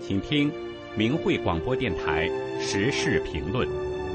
请听明慧广播电台时事评论。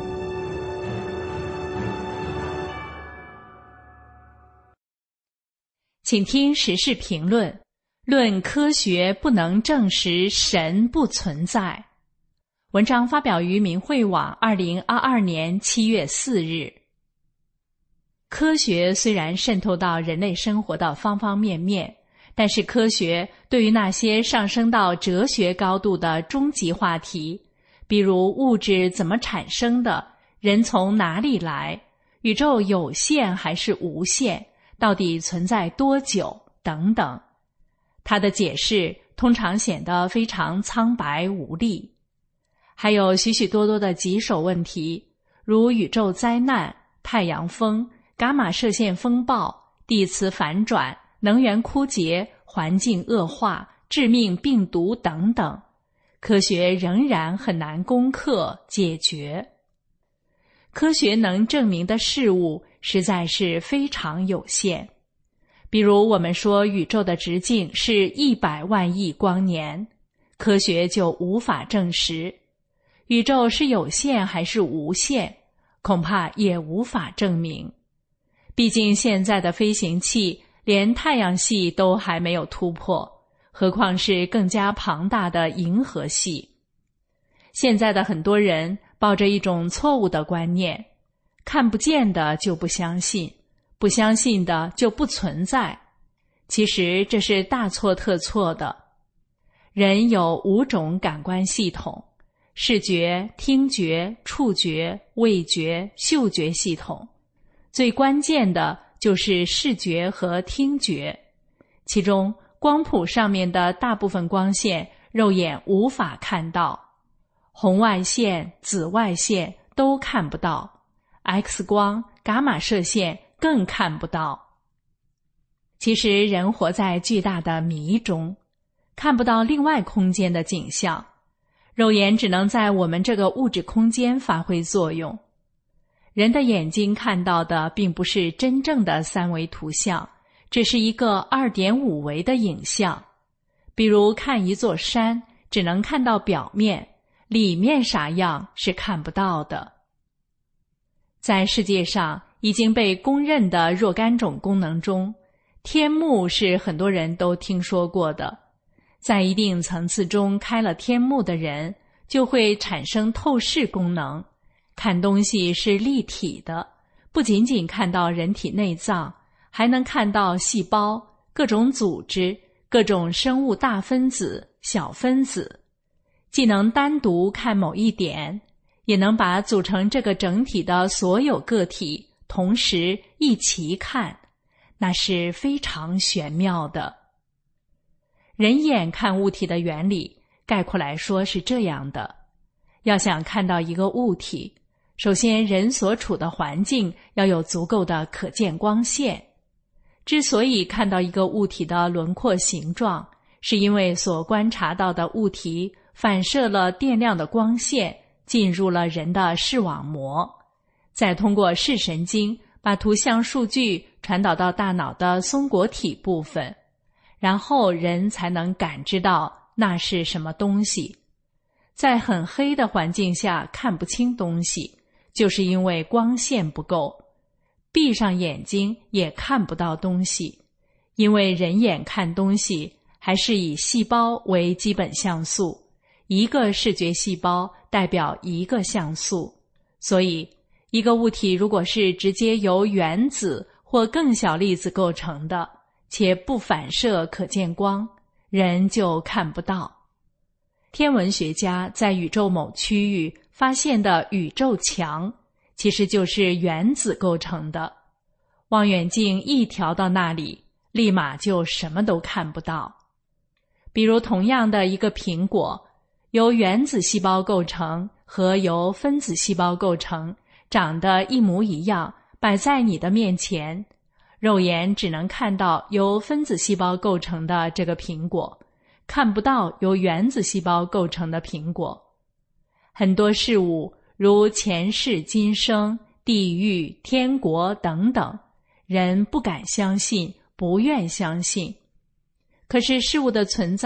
请听时事评论，论科学不能证实神不存在。文章发表于明慧网2022年7月4日。科学虽然渗透到人类生活的方方面面，但是科学对于那些上升到哲学高度的终极话题，比如物质怎么产生的，人从哪里来，宇宙有限还是无限，到底存在多久等等，它的解释通常显得非常苍白无力。还有许许多多的棘手问题，如宇宙灾难、太阳风、伽马射线风暴、地磁反转、能源枯竭、环境恶化、致命病毒等等，科学仍然很难攻克解决。科学能证明的事物实在是非常有限。比如我们说宇宙的直径是100万亿光年，科学就无法证实。宇宙是有限还是无限，恐怕也无法证明。毕竟现在的飞行器连太阳系都还没有突破，何况是更加庞大的银河系。现在的很多人抱着一种错误的观念，看不见的就不相信，不相信的就不存在。其实这是大错特错的。人有5种感官系统：视觉、听觉、触觉、味觉、嗅觉系统。最关键的就是视觉和听觉，其中光谱上面的大部分光线肉眼无法看到，红外线、紫外线都看不到， X 光、伽马射线更看不到。其实人活在巨大的谜中，看不到另外空间的景象，肉眼只能在我们这个物质空间发挥作用。人的眼睛看到的并不是真正的3维图像，只是一个2.5维的影像。比如看一座山，只能看到表面，里面啥样是看不到的。在世界上已经被公认的若干种功能中，天目是很多人都听说过的。在一定层次中开了天目的人，就会产生透视功能，看东西是立体的，不仅仅看到人体内脏，还能看到细胞、各种组织、各种生物大分子、小分子，既能单独看某一点，也能把组成这个整体的所有个体同时一起看，那是非常玄妙的。人眼看物体的原理，概括来说是这样的：要想看到一个物体，首先人所处的环境要有足够的可见光线。之所以看到一个物体的轮廓形状，是因为所观察到的物体反射了电量的光线，进入了人的视网膜，再通过视神经把图像数据传导到大脑的松果体部分，然后人才能感知到那是什么东西。在很黑的环境下看不清东西，就是因为光线不够。闭上眼睛也看不到东西，因为人眼看东西还是以细胞为基本像素，一个视觉细胞代表一个像素。所以一个物体如果是直接由原子或更小粒子构成的，且不反射可见光，人就看不到。天文学家在宇宙某区域发现的宇宙墙，其实就是原子构成的。望远镜一调到那里，立马就什么都看不到。比如同样的一个苹果，由原子细胞构成和由分子细胞构成，长得一模一样，摆在你的面前，肉眼只能看到由分子细胞构成的这个苹果，看不到由原子细胞构成的苹果。很多事物如前世今生、地狱、天国等等，人不敢相信，不愿相信。可是事物的存在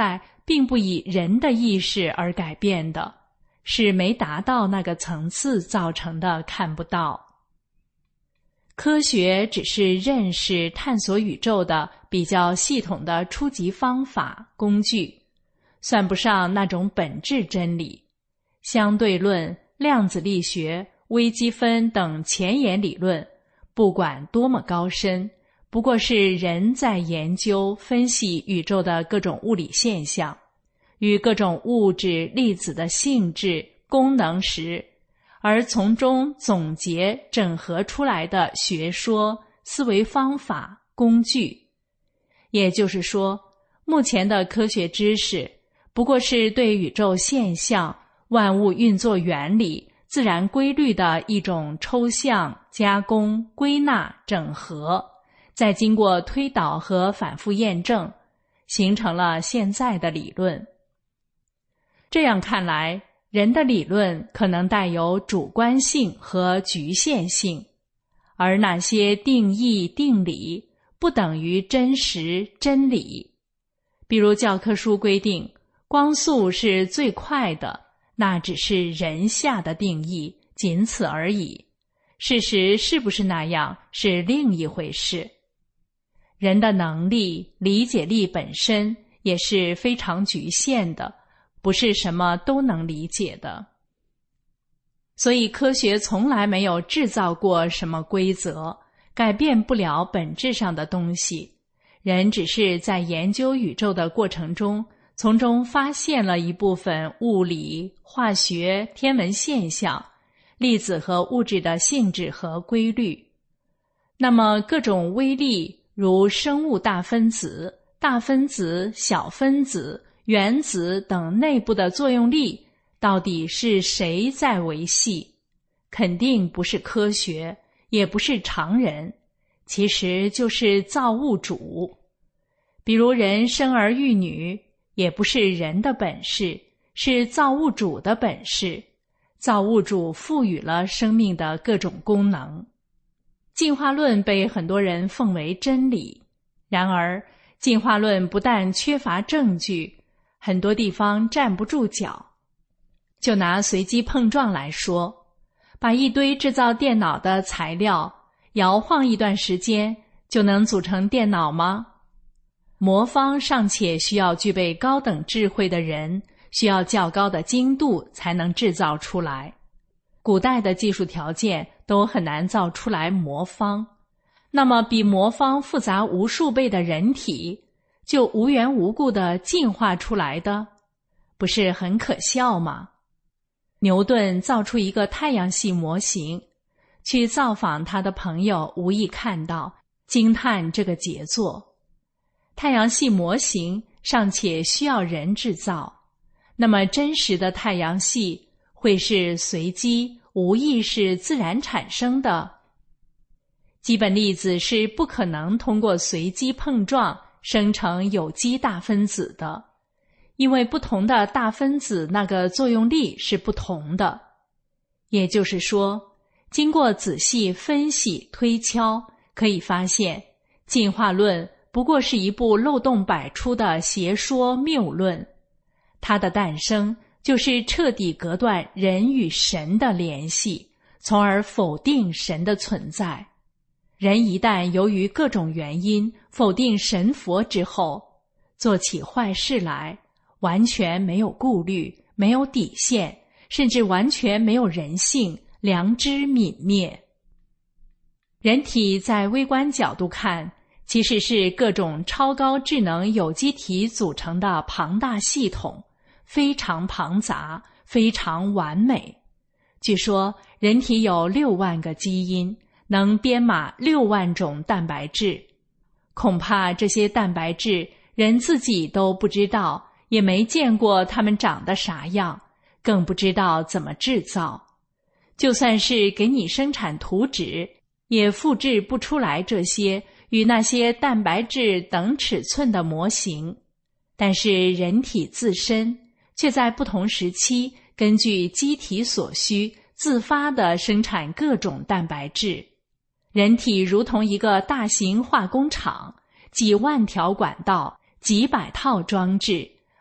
并不以人的意识而改变的，是没达到那个层次造成的看不到。科学只是认识探索宇宙的比较系统的初级方法工具，算不上那种本质真理。相对论、量子力学、微积分等前沿理论，不管多么高深，不过是人在研究分析宇宙的各种物理现象与各种物质粒子的性质功能时，而从中总结整合出来的学说、思维方法、工具。也就是说，目前的科学知识不过是对宇宙现象、万物运作原理、自然规律的一种抽象、加工、归纳、整合，再经过推导和反复验证，形成了现在的理论。这样看来，人的理论可能带有主观性和局限性，而那些定义、定理不等于真实、真理。比如教科书规定光速是最快的，那只是人下的定义，仅此而已。事实是不是那样，是另一回事。人的能力、理解力本身也是非常局限的，不是什么都能理解的。所以科学从来没有制造过什么规则，改变不了本质上的东西。人只是在研究宇宙的过程中，从中发现了一部分物理、化学、天文现象，粒子和物质的性质和规律。那么各种微粒，如生物大分子、大分子、小分子、原子等内部的作用力，到底是谁在维系？肯定不是科学，也不是常人，其实就是造物主。比如人生儿育女，也不是人的本事，是造物主的本事。造物主赋予了生命的各种功能。进化论被很多人奉为真理，然而进化论不但缺乏证据，很多地方站不住脚。就拿随机碰撞来说，把一堆制造电脑的材料摇晃一段时间，就能组成电脑吗？魔方尚且需要具备高等智慧的人，需要较高的精度才能制造出来。古代的技术条件都很难造出来魔方，那么比魔方复杂无数倍的人体，就无缘无故地进化出来的，不是很可笑吗？牛顿造出一个太阳系模型，去造访他的朋友无意看到，惊叹这个杰作。太阳系模型尚且需要人制造，那么真实的太阳系会是随机、无意识自然产生的？基本粒子是不可能通过随机碰撞生成有机大分子的，因为不同的大分子那个作用力是不同的。也就是说，经过仔细分析推敲，可以发现进化论不过是一部漏洞百出的邪说谬论，它的诞生就是彻底隔断人与神的联系，从而否定神的存在。人一旦由于各种原因否定神佛之后，做起坏事来，完全没有顾虑，没有底线，甚至完全没有人性，良知泯灭。人体在微观角度看，其实是各种超高智能有机体组成的庞大系统，非常庞杂，非常完美。据说人体有6万个基因，能编码6万种蛋白质。恐怕这些蛋白质人自己都不知道，也没见过它们长得啥样，更不知道怎么制造。就算是给你生产图纸，也复制不出来这些与那些蛋白质等尺寸的模型。但是人体自身却在不同时期根据机体所需自发地生产各种蛋白质。人体如同一个大型化工厂，几万条管道，几百套装置，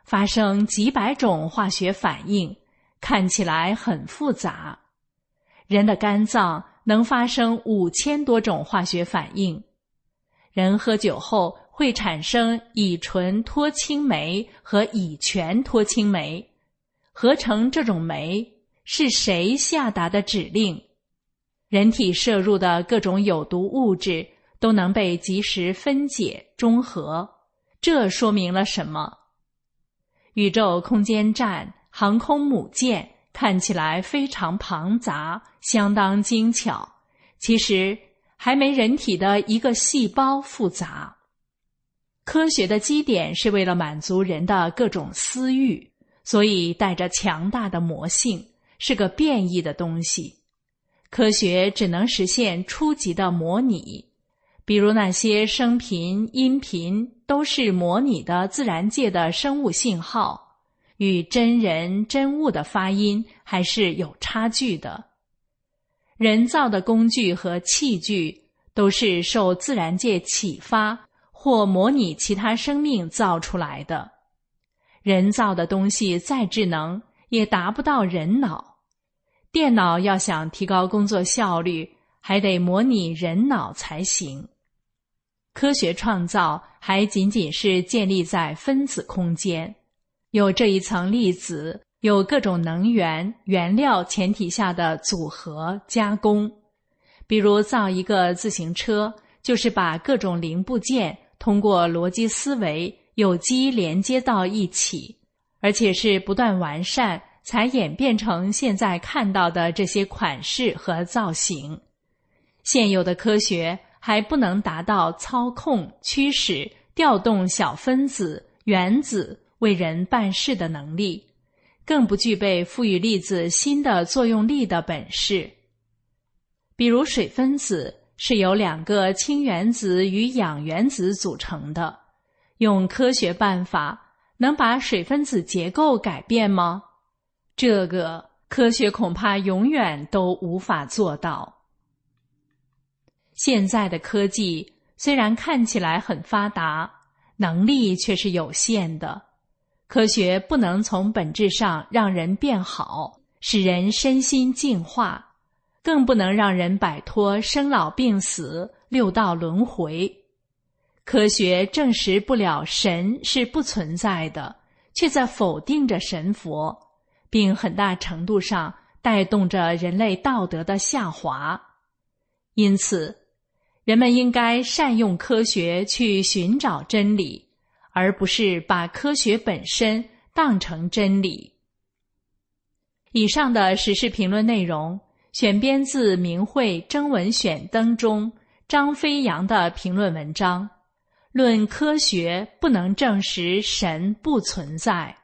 发生几百种化学反应，看起来很复杂。人的肝脏能发生5000多种化学反应。人喝酒后会产生乙醇脱氢酶和乙醛脱氢酶，合成这种酶是谁下达的指令？人体摄入的各种有毒物质都能被及时分解中和，这说明了什么？宇宙空间站航空母舰看起来非常庞杂，相当精巧，其实还没人体的一个细胞复杂。科学的基点是为了满足人的各种私欲，所以带着强大的魔性，是个变异的东西。科学只能实现初级的模拟，比如那些声频、音频都是模拟的自然界的生物信号，与真人真物的发音还是有差距的。人造的工具和器具都是受自然界启发或模拟其他生命造出来的。人造的东西再智能，也达不到人脑。电脑要想提高工作效率，还得模拟人脑才行。科学创造还仅仅是建立在分子空间，有这一层粒子，有各种能源、原料前提下的组合加工。比如造一个自行车，就是把各种零部件通过逻辑思维有机连接到一起，而且是不断完善才演变成现在看到的这些款式和造型。现有的科学还不能达到操控、驱使、调动小分子、原子为人办事的能力，更不具备赋予粒子新的作用力的本事。比如水分子是由2个氢原子与氧原子组成的，用科学办法能把水分子结构改变吗？这个科学恐怕永远都无法做到。现在的科技虽然看起来很发达，能力却是有限的。科学不能从本质上让人变好，使人身心净化，更不能让人摆脱生老病死、6道轮回。科学证实不了神是不存在的，却在否定着神佛，并很大程度上带动着人类道德的下滑。因此，人们应该善用科学去寻找真理，而不是把科学本身当成真理。以上的时事评论内容选编自明慧征文选登中张飞扬的评论文章，论科学不能证实神不存在。